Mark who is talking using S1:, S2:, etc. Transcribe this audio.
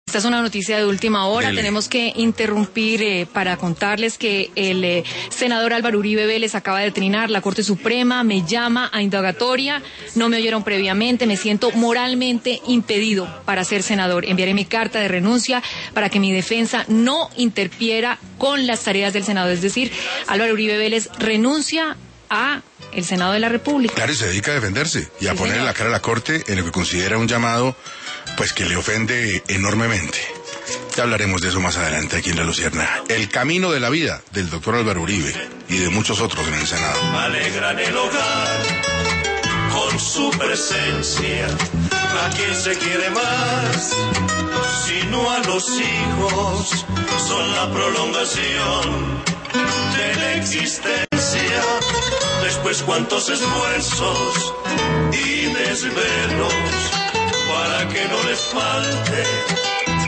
S1: Esta es una noticia de última hora.
S2: Dele.
S1: Tenemos que interrumpir para contarles que el senador Álvaro Uribe Vélez acaba de trinar. La Corte Suprema me llama a indagatoria. No me oyeron previamente. Me siento moralmente impedido para ser senador. Enviaré mi carta de renuncia para que mi defensa no interfiera con las tareas del Senado. Es decir, Álvaro Uribe Vélez renuncia a el Senado de la República.
S2: Claro, y se dedica a defenderse y a
S1: Sí,
S2: ponerle
S1: señor.
S2: la cara a la Corte en lo que considera un llamado, pues que le ofende enormemente. Ya hablaremos de eso más adelante aquí en La Lucierna. El camino de la vida del doctor Álvaro Uribe y de muchos otros en el Senado.
S3: Alegran el hogar con su presencia. ¿A quién se quiere más? Sino a los hijos, son la prolongación de la existencia. Después cuántos esfuerzos y desvelos para que no les falte